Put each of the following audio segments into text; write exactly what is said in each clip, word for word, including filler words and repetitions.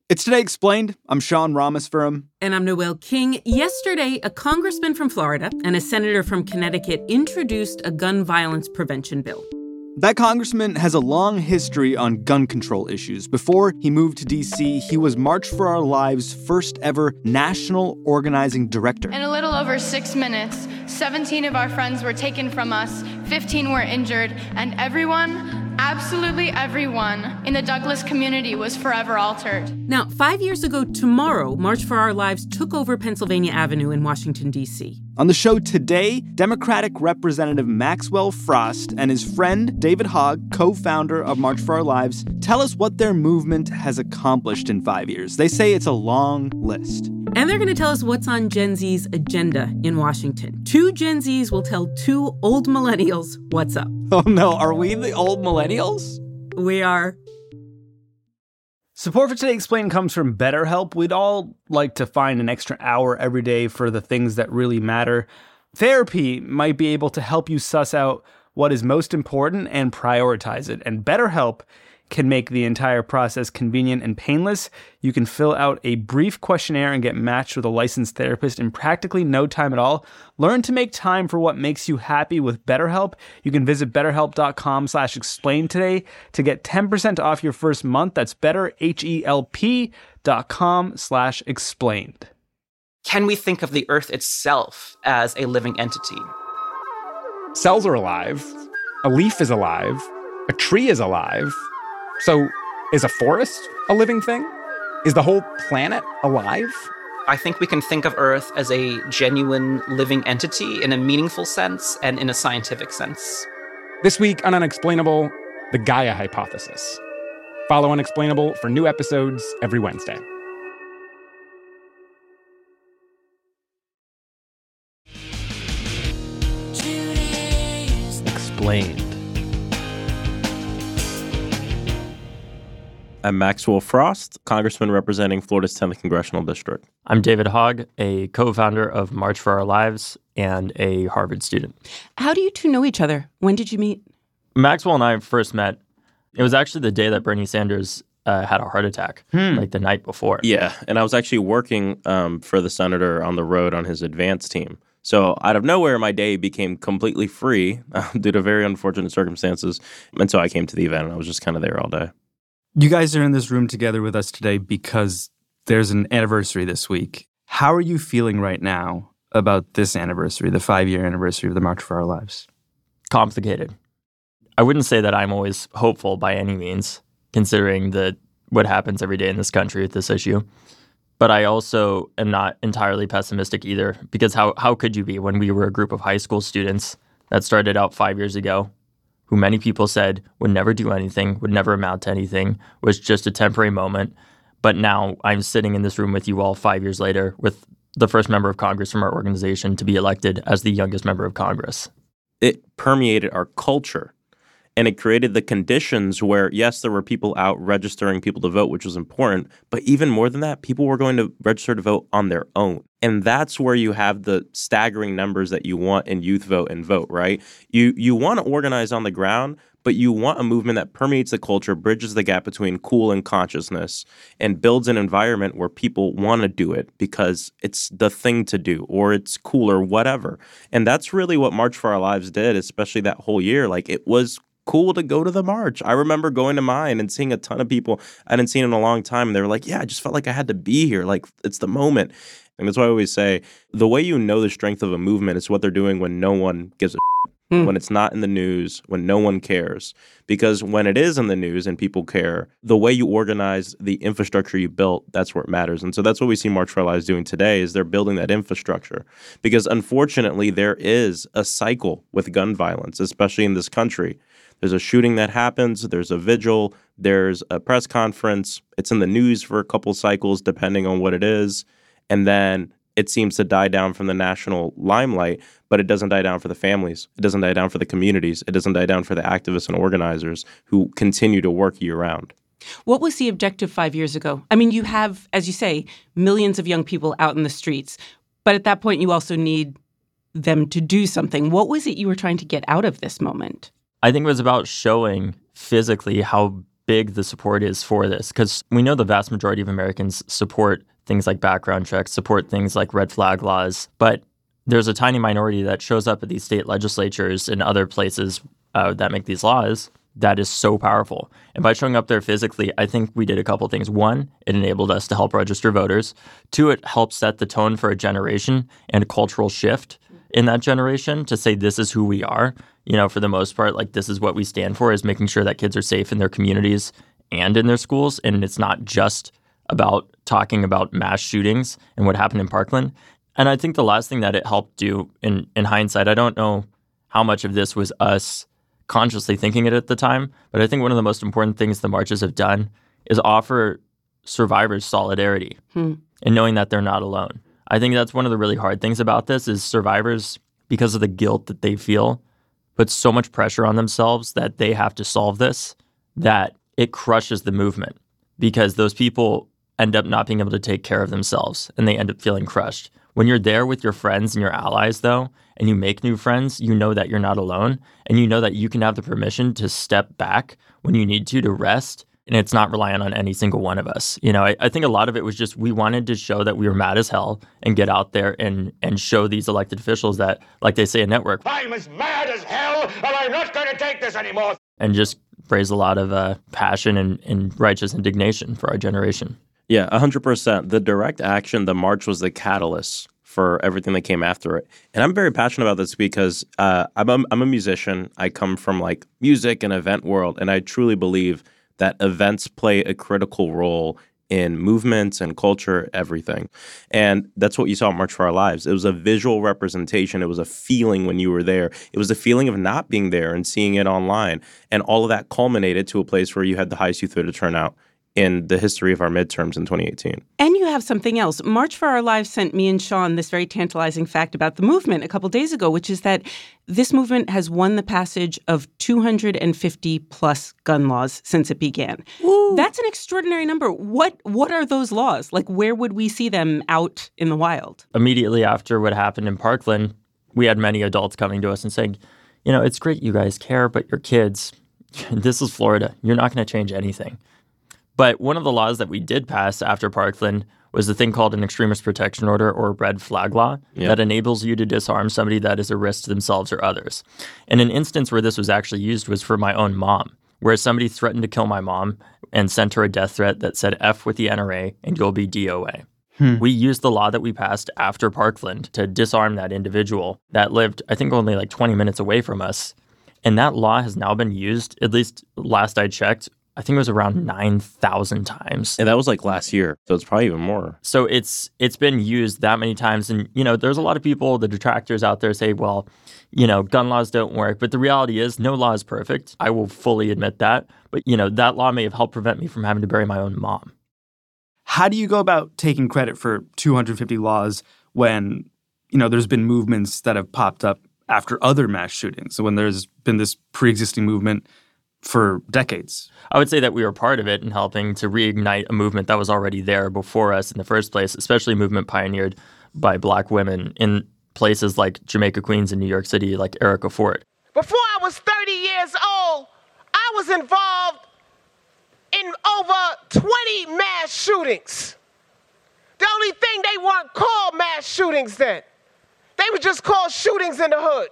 It's Today Explained. I'm Sean Rameswaram. And I'm Noelle King. Yesterday, a congressman from Florida and a senator from Connecticut introduced a gun violence prevention bill. That congressman has a long history on gun control issues. Before he moved to D C, he was March for Our Lives' first ever national organizing director. In a little over six minutes, seventeen of our friends were taken from us, fifteen were injured, and everyone, absolutely everyone, in the Douglas community was forever altered. Now, five years ago tomorrow, March for Our Lives took over Pennsylvania Avenue in Washington, D C. On the show today, Democratic Representative Maxwell Frost and his friend David Hogg, co-founder of March for Our Lives, tell us what their movement has accomplished in five years. They say it's a long list. And they're going to tell us what's on Gen Z's agenda in Washington. Two Gen Zs will tell two old millennials what's up. Oh no, are we the old millennials? We are. Support for Today Explained comes from BetterHelp. We'd all like to find an extra hour every day for the things that really matter. Therapy might be able to help you suss out what is most important and prioritize it. And BetterHelp can make the entire process convenient and painless. You can fill out a brief questionnaire and get matched with a licensed therapist in practically no time at all. Learn to make time for what makes you happy with BetterHelp. You can visit betterhelp.com slash explain today to get ten percent off your first month. That's betterhelp.com slash explained. Can we think of the Earth itself as a living entity? Cells are alive. A leaf is alive. A tree is alive. So, is a forest a living thing? Is the whole planet alive? I think we can think of Earth as a genuine living entity in a meaningful sense and in a scientific sense. This week on Unexplainable, the Gaia hypothesis. Follow Unexplainable for new episodes every Wednesday. Explained. I'm Maxwell Frost, congressman representing Florida's tenth Congressional District. I'm David Hogg, a co-founder of March for Our Lives and a Harvard student. How do you two know each other? When did you meet? Maxwell and I first met. It was actually the day that Bernie Sanders uh, had a heart attack, hmm. like the night before. Yeah, and I was actually working um, for the senator on the road on his advance team. So out of nowhere, my day became completely free uh, due to very unfortunate circumstances. And so I came to the event, and I was just kind of there all day. You guys are in this room together with us today because there's an anniversary this week. How are you feeling right now about this anniversary, the five-year anniversary of the March for Our Lives? Complicated. I wouldn't say that I'm always hopeful by any means, considering the, what happens every day in this country with this issue. But I also am not entirely pessimistic either, because how, how could you be when we were a group of high school students that started out five years ago, who many people said would never do anything, would never amount to anything, was just a temporary moment. But now I'm sitting in this room with you all five years later with the first member of Congress from our organization to be elected as the youngest member of Congress. It permeated our culture. And it created the conditions where, yes, there were people out registering people to vote, which was important. But even more than that, people were going to register to vote on their own. And that's where you have the staggering numbers that you want in Youth Vote and Vote, right? You you want to organize on the ground, but you want a movement that permeates the culture, bridges the gap between cool and consciousness, and builds an environment where people want to do it because it's the thing to do or it's cool or whatever. And that's really what March for Our Lives did, especially that whole year. Like, it was cool to go to the march. I remember going to mine and seeing a ton of people I hadn't seen in a long time. And they were like, yeah, I just felt like I had to be here. Like, it's the moment. And that's why I always say, the way you know the strength of a movement is what they're doing when no one gives a shit, mm. when it's not in the news, when no one cares. Because when it is in the news and people care, the way you organize the infrastructure you built, that's where it matters. And so that's what we see March for Our Lives doing today, is they're building that infrastructure. Because unfortunately, there is a cycle with gun violence, especially in this country. There's a shooting that happens, there's a vigil, there's a press conference, it's in the news for a couple cycles depending on what it is, and then it seems to die down from the national limelight, but it doesn't die down for the families, it doesn't die down for the communities, it doesn't die down for the activists and organizers who continue to work year-round. What was the objective five years ago? I mean, you have, as you say, millions of young people out in the streets, but at that point you also need them to do something. What was it you were trying to get out of this moment? I think it was about showing physically how big the support is for this, because we know the vast majority of Americans support things like background checks, support things like red flag laws, but there's a tiny minority that shows up at these state legislatures and other places uh, that make these laws that is so powerful. And by showing up there physically, I think we did a couple things. One, it enabled us to help register voters. Two, it helped set the tone for a generation and a cultural shift in that generation to say this is who we are. You know, for the most part, like this is what we stand for, is making sure that kids are safe in their communities and in their schools. And it's not just about talking about mass shootings and what happened in Parkland. And I think the last thing that it helped do in, in hindsight, I don't know how much of this was us consciously thinking it at the time, but I think one of the most important things the marches have done is offer survivors solidarity hmm. and knowing that they're not alone. I think that's one of the really hard things about this is survivors, because of the guilt that they feel, put so much pressure on themselves that they have to solve this, that it crushes the movement, because those people end up not being able to take care of themselves and they end up feeling crushed. When you're there with your friends and your allies, though, and you make new friends, you know that you're not alone, and you know that you can have the permission to step back when you need to, to rest, and it's not reliant on any single one of us. You know, I, I think a lot of it was just we wanted to show that we were mad as hell and get out there and and show these elected officials that, like they say in Network, I'm as mad as hell, and I'm not going to take this anymore. And just raise a lot of uh, passion and, and righteous indignation for our generation. Yeah, one hundred percent. The direct action, the march was the catalyst for everything that came after it. And I'm very passionate about this because uh, I'm, a, I'm a musician. I come from like music and event world, and I truly believe that events play a critical role in movements and culture, everything. And that's what you saw at March for Our Lives. It was a visual representation. It was a feeling when you were there. It was a feeling of not being there and seeing it online. And all of that culminated to a place where you had the highest youth voter turnout in the history of our midterms in twenty eighteen. And you have something else. March for Our Lives sent me and Sean this very tantalizing fact about the movement a couple days ago, which is that this movement has won the passage of two hundred fifty plus gun laws since it began. Ooh. That's an extraordinary number. What what are those laws? Like, where would we see them out in the wild? Immediately after what happened in Parkland, we had many adults coming to us and saying, you know, it's great you guys care, but your kids, this is Florida. You're not going to change anything. But one of the laws that we did pass after Parkland was the thing called an extremist protection order, or red flag law, yep. that enables you to disarm somebody that is a risk to themselves or others. And an instance where this was actually used was for my own mom, where somebody threatened to kill my mom and sent her a death threat that said F with the N R A and you'll be D O A. Hmm. We used the law that we passed after Parkland to disarm that individual that lived, I think, only like twenty minutes away from us. And that law has now been used, at least last I checked, I think it was around nine thousand times. And that was like last year, so it's probably even more. So it's it's been used that many times. And, you know, there's a lot of people, the detractors out there say, well, you know, gun laws don't work. But the reality is no law is perfect. I will fully admit that. But, you know, that law may have helped prevent me from having to bury my own mom. How do you go about taking credit for two hundred fifty laws when, you know, there's been movements that have popped up after other mass shootings? So when there's been this pre-existing movement for decades. I would say that we were part of it in helping to reignite a movement that was already there before us in the first place, especially a movement pioneered by Black women in places like Jamaica, Queens, and New York City, like Erica Fort. Before I was thirty years old, I was involved in over twenty mass shootings. The only thing they weren't called mass shootings then. They were just called shootings in the hood.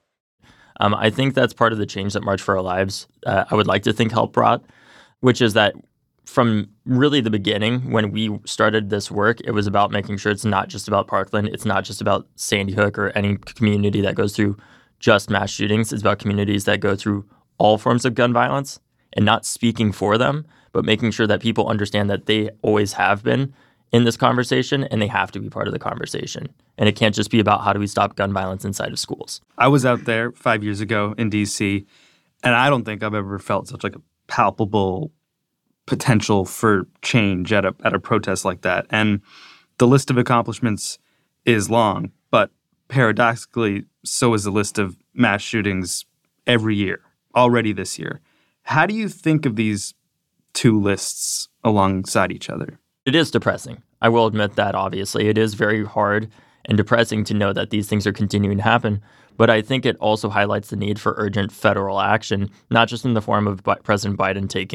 Um, I think that's part of the change that March for Our Lives, uh, I would like to think, helped brought, which is that from really the beginning, when we started this work, it was about making sure it's not just about Parkland. It's not just about Sandy Hook or any community that goes through just mass shootings. It's about communities that go through all forms of gun violence, and not speaking for them, but making sure that people understand that they always have been in this conversation and they have to be part of the conversation. And it can't just be about how do we stop gun violence inside of schools. I was out there five years ago in D C, and I don't think I've ever felt such like a palpable potential for change at a at a protest like that. And the list of accomplishments is long, but paradoxically, so is the list of mass shootings every year, already this year. How do you think of these two lists alongside each other? It is depressing. I will admit that, obviously. It is very hard and depressing to know that these things are continuing to happen. But I think it also highlights the need for urgent federal action, not just in the form of President Biden taking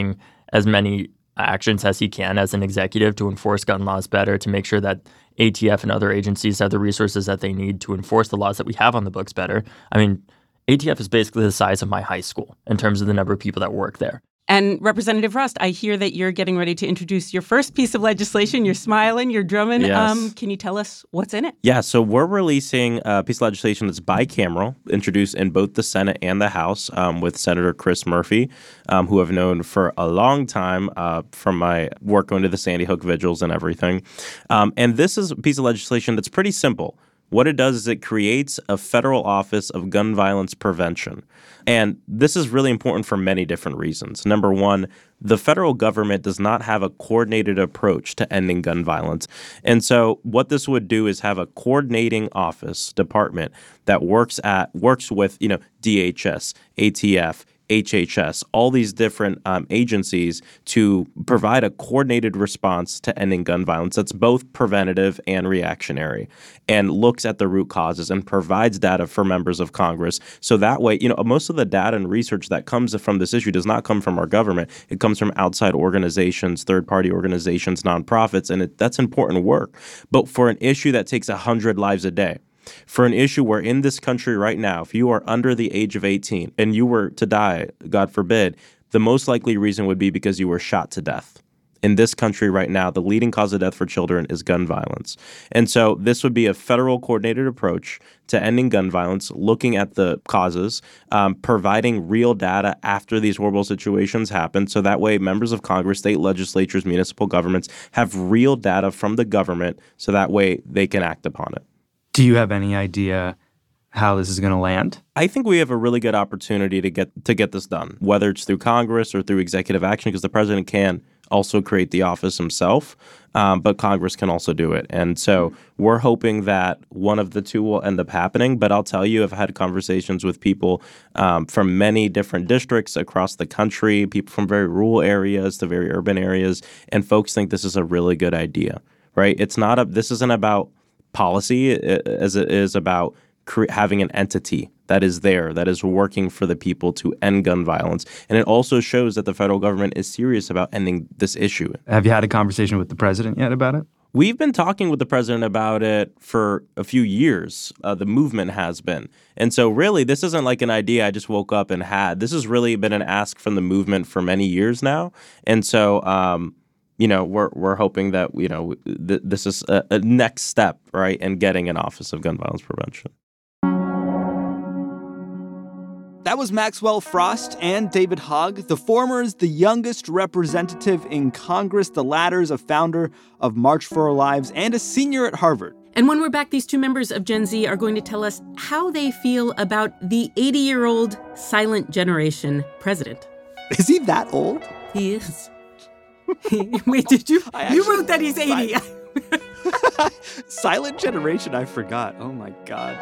as many actions as he can as an executive to enforce gun laws better, to make sure that A T F and other agencies have the resources that they need to enforce the laws that we have on the books better. I mean, A T F is basically the size of my high school in terms of the number of people that work there. And Representative Rust, I hear that you're getting ready to introduce your first piece of legislation. You're smiling, you're drumming. Yes. Um, can you tell us what's in it? Yeah, so we're releasing a piece of legislation that's bicameral, introduced in both the Senate and the House um, with Senator Chris Murphy, um, who I've known for a long time uh, from my work going to the Sandy Hook vigils and everything. Um, and this is a piece of legislation that's pretty simple. What it does is it creates a federal office of gun violence prevention. And this is really important for many different reasons. Number one, the federal government does not have a coordinated approach to ending gun violence. And so what this would do is have a coordinating office department that works at works with, you know, D H S, A T F, H H S, all these different um, agencies to provide a coordinated response to ending gun violence that's both preventative and reactionary, and looks at the root causes and provides data for members of Congress. So that way, you know, most of the data and research that comes from this issue does not come from our government. It comes from outside organizations, third-party organizations, nonprofits, and it, that's important work. But for an issue that takes one hundred lives a day, for an issue where in this country right now, if you are under the age of eighteen and you were to die, God forbid, the most likely reason would be because you were shot to death. In this country right now, the leading cause of death for children is gun violence. And so this would be a federal coordinated approach to ending gun violence, looking at the causes, um, providing real data after these horrible situations happen. So that way members of Congress, state legislatures, municipal governments have real data from the government so that way they can act upon it. Do you have any idea how this is going to land? I think we have a really good opportunity to get to get this done, whether it's through Congress or through executive action, because the president can also create the office himself, um, but Congress can also do it. And so we're hoping that one of the two will end up happening. But I'll tell you, I've had conversations with people um, from many different districts across the country, people from very rural areas to very urban areas, and folks think this is a really good idea, right? It's not a, this isn't about policy as it is about cre- having an entity that is there, that is working for the people to end gun violence. And it also shows that the federal government is serious about ending this issue. Have you had a conversation with the president yet about it? We've been talking with the president about it for a few years. Uh, the movement has been. And so really, this isn't like an idea I just woke up and had. This has really been an ask from the movement for many years now. And so, um, you know, we're we're hoping that, you know, th- this is a, a next step, right, in getting an Office of Gun Violence Prevention. That was Maxwell Frost and David Hogg. The former is the youngest representative in Congress. The latter is a founder of March for Our Lives and a senior at Harvard. And when we're back, these two members of Gen Z are going to tell us how they feel about the eighty-year-old silent generation president. Is he that old? He is. Wait, did you? Actually, you wrote that he's eighty. Silent generation, I forgot. Oh my God.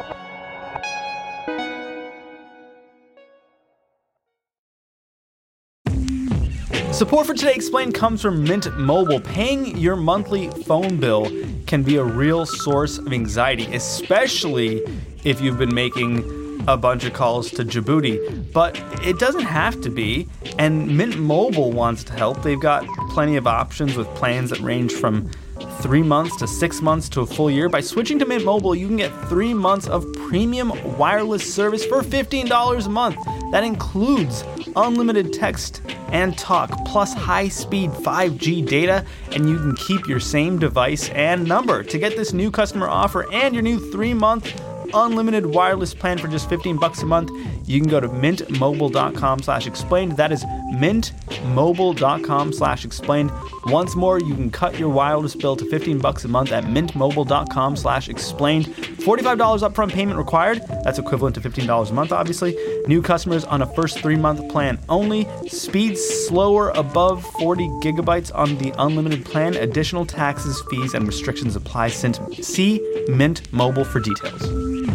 Support for Today Explained comes from Mint Mobile. Paying your monthly phone bill can be a real source of anxiety, especially if you've been making a bunch of calls to Djibouti. But it doesn't have to be, and Mint Mobile wants to help. They've got plenty of options with plans that range from three months to six months to a full year. By switching to Mint Mobile, you can get three months of premium wireless service for fifteen dollars a month. That includes unlimited text and talk, plus high-speed five G data, and you can keep your same device and number. To get this new customer offer and your new three-month unlimited wireless plan for just fifteen bucks a month, you can go to mintmobile.com slash explained. That is mintmobile.com slash explained. Once more, you can cut your wireless bill to fifteen bucks a month at mintmobile.com slash explained. forty-five dollars upfront payment required. That's equivalent to fifteen dollars a month, obviously. New customers on a first three-month plan only. Speeds slower above forty gigabytes on the unlimited plan. Additional taxes, fees, and restrictions apply. See Mint Mobile for details.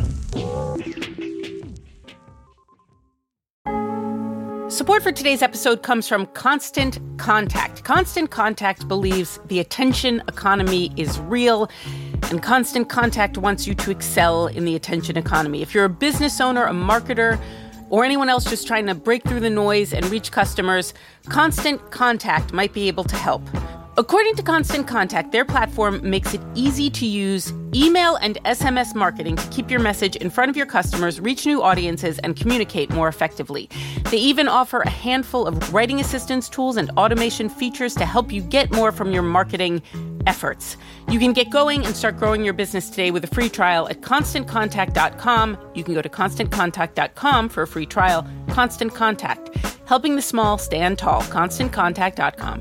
Support for today's episode comes from Constant Contact. Constant Contact believes the attention economy is real, and Constant Contact wants you to excel in the attention economy. If you're a business owner, a marketer, or anyone else just trying to break through the noise and reach customers, Constant Contact might be able to help. According to Constant Contact, their platform makes it easy to use email and S M S marketing to keep your message in front of your customers, reach new audiences, and communicate more effectively. They even offer a handful of writing assistance tools and automation features to help you get more from your marketing efforts. You can get going and start growing your business today with a free trial at constant contact dot com. You can go to constant contact dot com for a free trial. Constant Contact, helping the small stand tall. constant contact dot com.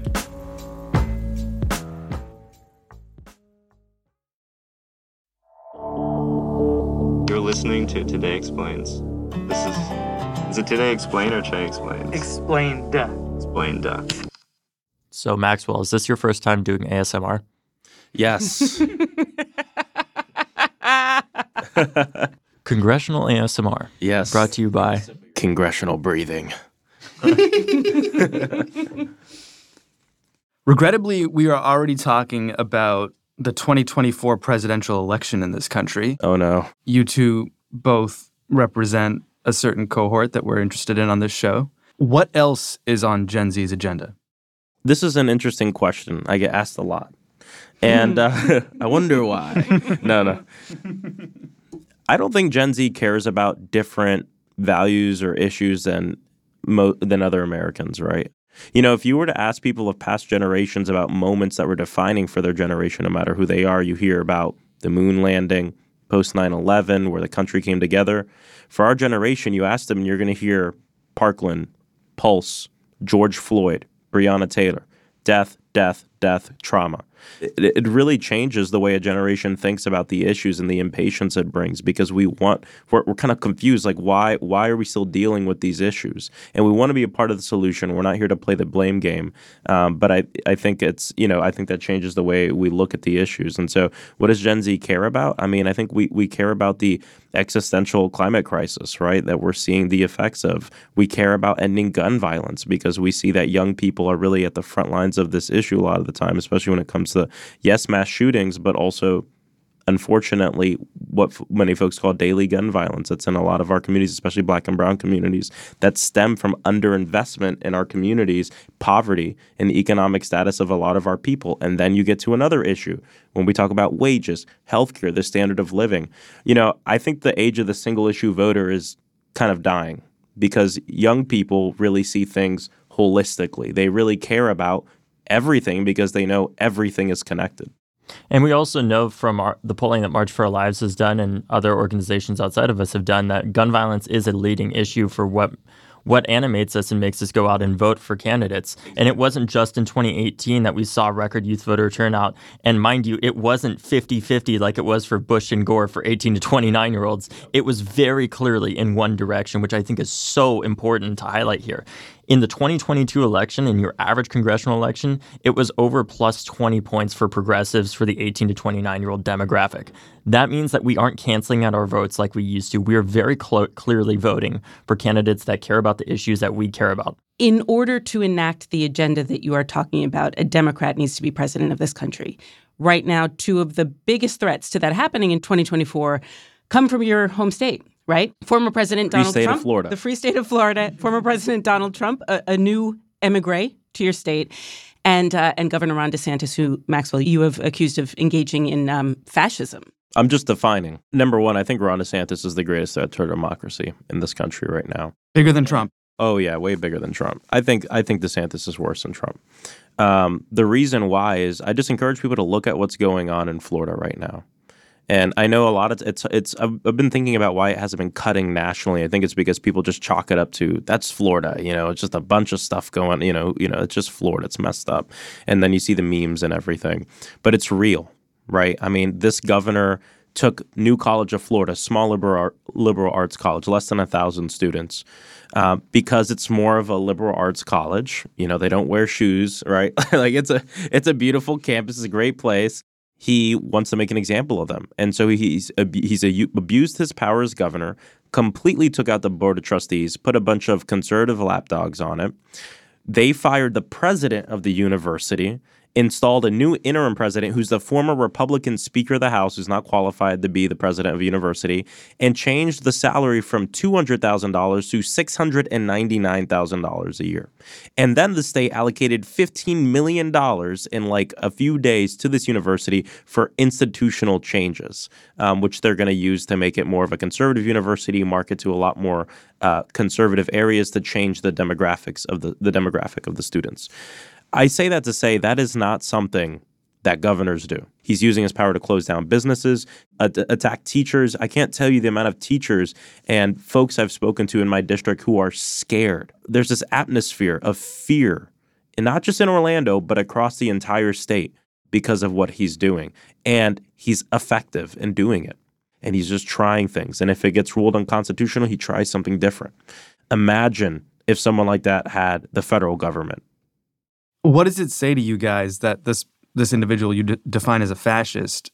You're listening to Today Explains. This is, is it Today Explain or Today Explains? Explained. Explained. So, Maxwell, is this your first time doing A S M R? Yes. Congressional A S M R. Yes. Brought to you by Congressional Breathing. Regrettably, we are already talking about the twenty twenty-four presidential election in this country. Oh, no. You two both represent a certain cohort that we're interested in on this show. What else is on Gen Z's agenda? This is an interesting question. I get asked a lot. And uh, I wonder why. No, no. I don't think Gen Z cares about different values or issues than mo- than other Americans, right? You know, if you were to ask people of past generations about moments that were defining for their generation, no matter who they are, you hear about the moon landing, post nine eleven, where the country came together. For our generation, you ask them, and you're going to hear Parkland, Pulse, George Floyd, Breonna Taylor, death, death, death, trauma. It, it really changes the way a generation thinks about the issues and the impatience it brings, because we want, we're, we're kind of confused, like why why are we still dealing with these issues? And we want to be a part of the solution. We're not here to play the blame game. Um, but I, I think it's, you know, I think that changes the way we look at the issues. And so what does Gen Z care about? I mean, I think we, we care about the existential climate crisis, right, that we're seeing the effects of. We care about ending gun violence because we see that young people are really at the front lines of this issue a lot of the time, especially when it comes to, yes, mass shootings, but also, unfortunately, what f- many folks call daily gun violence. That's in a lot of our communities, especially Black and brown communities, that stem from underinvestment in our communities, poverty, and the economic status of a lot of our people. And then you get to another issue when we talk about wages, healthcare, the standard of living. You know, I think the age of the single issue voter is kind of dying because young people really see things holistically. They really care about everything because they know everything is connected. And we also know from our, the polling that March for Our Lives has done and other organizations outside of us have done that gun violence is a leading issue for what what animates us and makes us go out and vote for candidates. And it wasn't just in twenty eighteen that we saw record youth voter turnout. And mind you, it wasn't fifty-fifty like it was for Bush and Gore for eighteen to twenty-nine-year-olds. It was very clearly in one direction, which I think is so important to highlight here. In the twenty twenty-two election, in your average congressional election, it was over plus twenty points for progressives for the eighteen to twenty-nine-year-old demographic. That means that we aren't canceling out our votes like we used to. We are very cl- clearly voting for candidates that care about the issues that we care about. In order to enact the agenda that you are talking about, a Democrat needs to be president of this country. Right now, two of the biggest threats to that happening in twenty twenty-four come from your home state. Right? Former President Free Donald state Trump. Of Florida. The free state of Florida. Former President Donald Trump, a, a new emigre to your state, and uh, and Governor Ron DeSantis, who, Maxwell, you have accused of engaging in um, fascism. I'm just defining. Number one, I think Ron DeSantis is the greatest threat to democracy in this country right now. Bigger than Trump. Oh, yeah, way bigger than Trump. I think I think DeSantis is worse than Trump. Um, the reason why is I just encourage people to look at what's going on in Florida right now. And I know a lot of it's it's I've, I've been thinking about why it hasn't been cutting nationally. I think it's because people just chalk it up to that's Florida. You know, it's just a bunch of stuff going. You know, you know, it's just Florida. It's messed up. And then you see the memes and everything, but it's real, right? I mean, this governor took New College of Florida, small liberal liberal arts college, less than a thousand students, uh, because it's more of a liberal arts college. You know, they don't wear shoes, right? Like it's a it's a beautiful campus. It's a great place. He wants to make an example of them. And so he's he's abused his power as governor, completely took out the board of trustees, put a bunch of conservative lapdogs on it. They fired the president of the university installed a new interim president who's the former Republican Speaker of the House, who's not qualified to be the president of a university, and changed the salary from two hundred thousand dollars to six hundred ninety-nine thousand dollars a year. And then the state allocated fifteen million dollars in like a few days to this university for institutional changes, um, which they're going to use to make it more of a conservative university, market to a lot more uh, conservative areas to change the demographics of the, the demographic of the students. I say that to say that is not something that governors do. He's using his power to close down businesses, at- attack teachers. I can't tell you the amount of teachers and folks I've spoken to in my district who are scared. There's this atmosphere of fear, and not just in Orlando, but across the entire state because of what he's doing. And he's effective in doing it. And he's just trying things. And if it gets ruled unconstitutional, he tries something different. Imagine if someone like that had the federal government. What does it say to you guys that this this individual you d- define as a fascist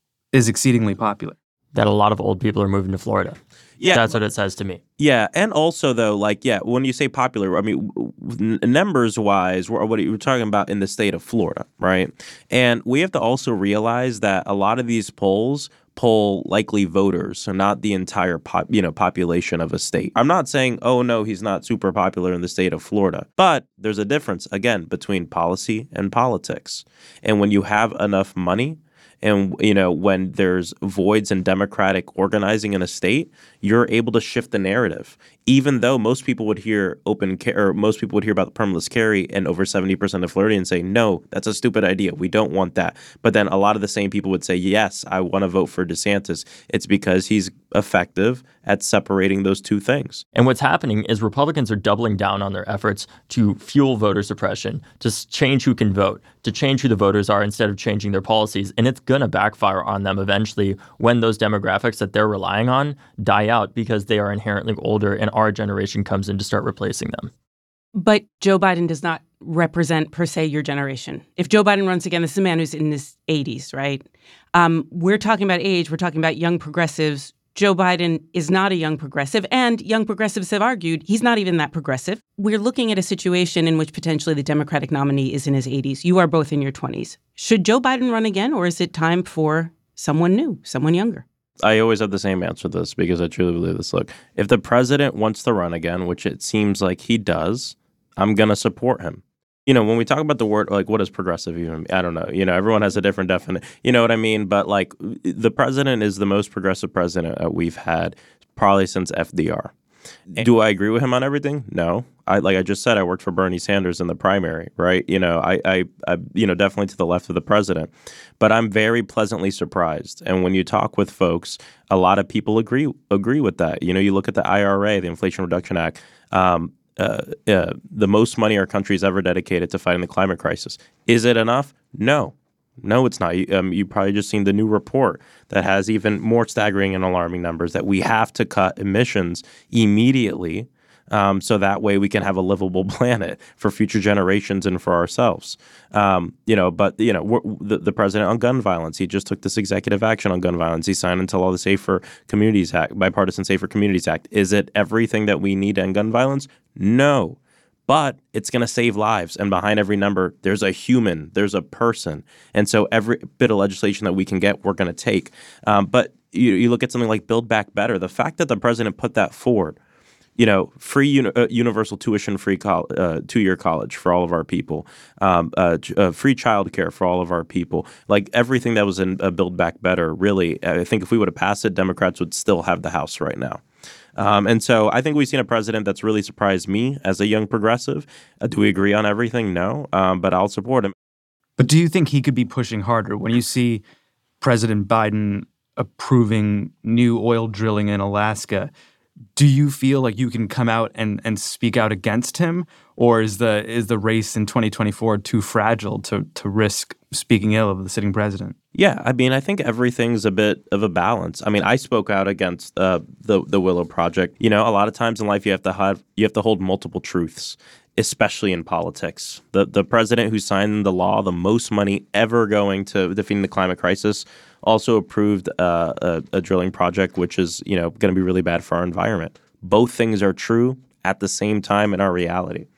is exceedingly popular? That a lot of old people are moving to Florida. Yeah. That's what it says to me. Yeah. And also, though, like, yeah, when you say popular, I mean, n- numbers wise, what are you talking about in the state of Florida, right? And we have to also realize that a lot of these polls poll likely voters, so not the entire pop, you know, population of a state. I'm not saying, oh, no, he's not super popular in the state of Florida. But there's a difference, again, between policy and politics. And when you have enough money, and, you know, when there's voids in democratic organizing in a state, you're able to shift the narrative. Even though most people would hear open care, or most people would hear about the permitless carry, and over seventy percent of Floridians say, no, that's a stupid idea. We don't want that. But then a lot of the same people would say, yes, I want to vote for DeSantis. It's because he's effective at separating those two things. And what's happening is Republicans are doubling down on their efforts to fuel voter suppression, to change who can vote, to change who the voters are instead of changing their policies. And it's going to backfire on them eventually when those demographics that they're relying on die out because they are inherently older and our generation comes in to start replacing them. But Joe Biden does not represent, per se, your generation. If Joe Biden runs again, this is a man who's in his eighties, right? Um, we're talking about age. We're talking about young progressives. Joe Biden is not a young progressive, and young progressives have argued he's not even that progressive. We're looking at a situation in which potentially the Democratic nominee is in his eighties. You are both in your twenties. Should Joe Biden run again, or is it time for someone new, someone younger? I always have the same answer to this because I truly believe this. Look, if the president wants to run again, which it seems like he does, I'm going to support him. You know, when we talk about the word, like, what is progressive even? I don't know. You know, everyone has a different definition. You know what I mean? But, like, the president is the most progressive president that we've had probably since F D R. Do I agree with him on everything? No. I like I just said, I worked for Bernie Sanders in the primary, right? You know, I, I, I, you know, definitely to the left of the president. But I'm very pleasantly surprised. And when you talk with folks, a lot of people agree agree with that. You know, you look at the I R A, the Inflation Reduction Act. Um, uh, uh, the most money our country's ever dedicated to fighting the climate crisis. Is it enough? No. No, it's not. You, um, you probably just seen the new report that has even more staggering and alarming numbers that we have to cut emissions immediately um, so that way we can have a livable planet for future generations and for ourselves. Um, you know, but, you know, we're, the, the president on gun violence, he just took this executive action on gun violence. He signed into law the Safer Communities Act, Bipartisan Safer Communities Act. Is it everything that we need to end gun violence? No. But it's going to save lives. And behind every number, there's a human, there's a person. And so every bit of legislation that we can get, we're going to take. Um, but you, you look at something like Build Back Better. The fact that the president put that forward, you know, free uni- uh, universal tuition-free col- uh, two-year college for all of our people, um, uh, uh, free childcare for all of our people, like everything that was in uh, Build Back Better, really, I think if we would have passed it, Democrats would still have the House right now. Um, and so I think we've seen a president that's really surprised me as a young progressive. Uh, do we agree on everything? No, um, but I'll support him. But do you think he could be pushing harder when you see President Biden approving new oil drilling in Alaska? Do you feel like you can come out and, and speak out against him? Or is the is the race in twenty twenty-four too fragile to to risk speaking ill of the sitting president? Yeah, I mean, I think everything's a bit of a balance. I mean, I spoke out against uh, the the Willow Project. You know, a lot of times in life you have to have you have to hold multiple truths, especially in politics. The the president who signed the law, the most money ever going to defeating the climate crisis, also approved uh, a, a drilling project, which is, you know, going to be really bad for our environment. Both things are true at the same time in our reality.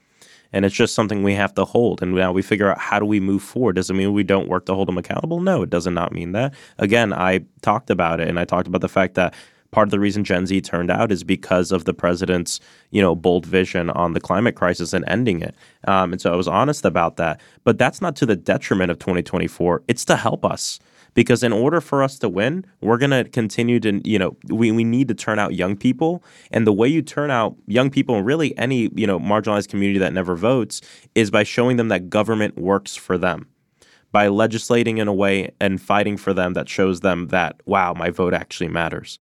And it's just something we have to hold. And now we figure out, how do we move forward? Does it mean we don't work to hold them accountable? No, it does not mean that. Again, I talked about it, and I talked about the fact that part of the reason Gen Z turned out is because of the president's, you know, bold vision on the climate crisis and ending it. Um, and so I was honest about that. But that's not to the detriment of twenty twenty-four. It's to help us. Because in order for us to win, we're going to continue to, you know, we, we need to turn out young people. And the way you turn out young people, and really any, you know, marginalized community that never votes, is by showing them that government works for them. By legislating in a way and fighting for them that shows them that, wow, my vote actually matters.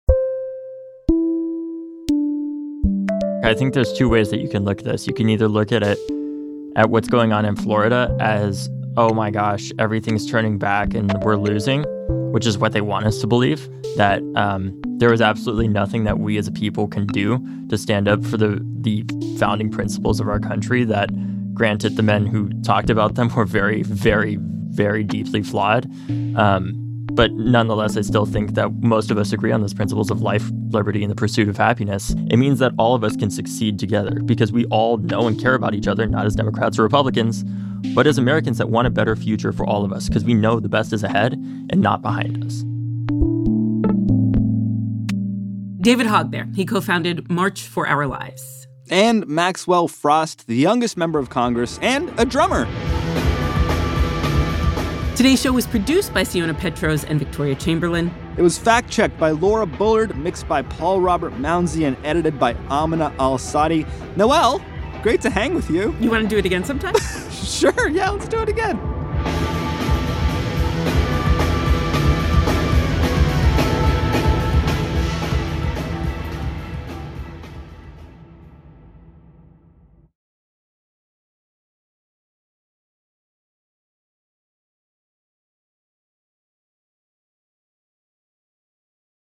I think there's two ways that you can look at this. You can either look at it at what's going on in Florida as, oh my gosh, everything's turning back and we're losing, which is what they want us to believe, that um, there is absolutely nothing that we as a people can do to stand up for the, the founding principles of our country that, granted, the men who talked about them were very, very, very deeply flawed. Um, But nonetheless, I still think that most of us agree on those principles of life, liberty, and the pursuit of happiness. It means that all of us can succeed together because we all know and care about each other, not as Democrats or Republicans, but as Americans that want a better future for all of us because we know the best is ahead and not behind us. David Hogg there. He co-founded March for Our Lives. And Maxwell Frost, the youngest member of Congress and a drummer. Today's show was produced by Siona Petros and Victoria Chamberlain. It was fact-checked by Laura Bullard, mixed by Paul Robert Mounsey, and edited by Amina Al-Sadi. Noelle, great to hang with you. You want to do it again sometime? Sure, yeah, let's do it again.